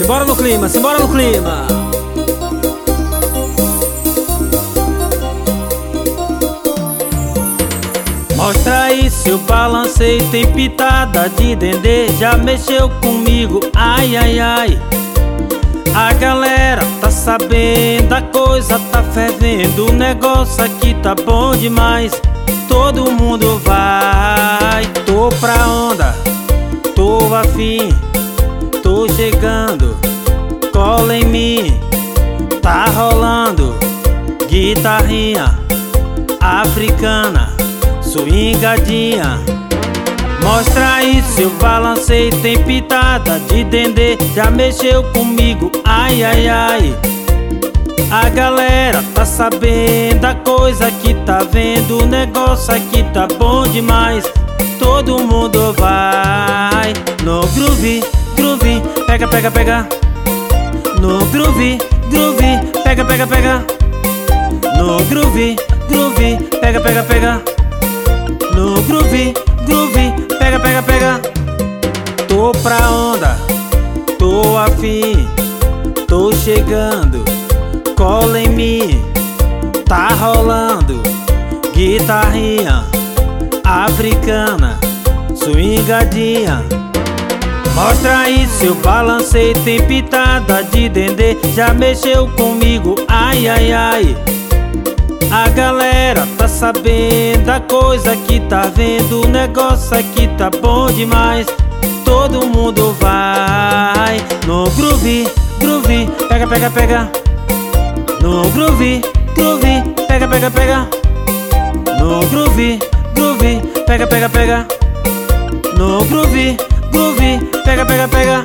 Simbora no clima, simbora no clima. Mostra aí seu balanceio, tem pitada de dendê. Já mexeu comigo, ai, ai, ai. A galera tá sabendo, a coisa tá fervendo. O negócio aqui tá bom demais. Todo mundo vai. Tô pra onda, tô afim, tô chegando, cola em mim. Tá rolando guitarrinha africana, swingadinha. Mostra aí seu balanceio, tem pitada de dendê. Já mexeu comigo, ai, ai, ai. A galera tá sabendo, a coisa que tá vendo. O negócio aqui tá bom demais. Todo mundo vai. No groove, groove, pega, pega, pega. No groove, groove, pega, pega, pega. No groove, groove, pega, pega, pega. No groove, groove, pega, pega, pega. Tô pra onda, tô afim, tô chegando, cola em mim. Tá rolando guitarrinha africana, swingadinha. Mostra aí seu balanceio, tem pitada de dendê. Já mexeu comigo, ai, ai, ai. A galera tá sabendo, a coisa que tá vendo. O negócio aqui tá bom demais. Todo mundo vai. No groove, groove, pega, pega, pega. No groove, groove, pega, pega, pega. No groove, groove, pega, pega, pega. No groove, groove, pega, pega, pega.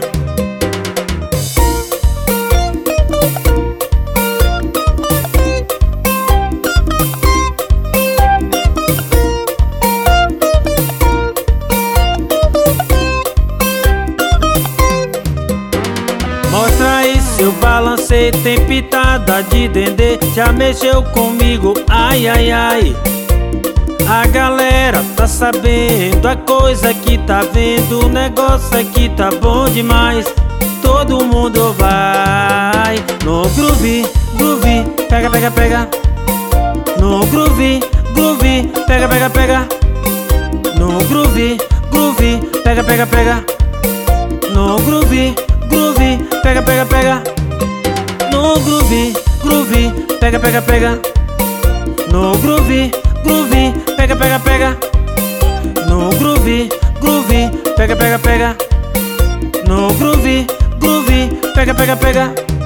Mostra aí seu balanceio, tem pitada de dendê. Já mexeu comigo, ai, ai, ai. A galera tá sabendo, a coisa que tá vendo. O negócio aqui tá bom demais. Todo mundo vai. No groove, groove, pega, pega, pega. No groove, groove, pega, pega, pega. No groove, groove, pega, pega, pega. No groove, groove, pega, pega, pega. No groove, groove, pega, pega, pega. No groove, groove, pega, pega, pega. No groove, groove, pega, pega, pega. No groove, groove, pega, pega, pega.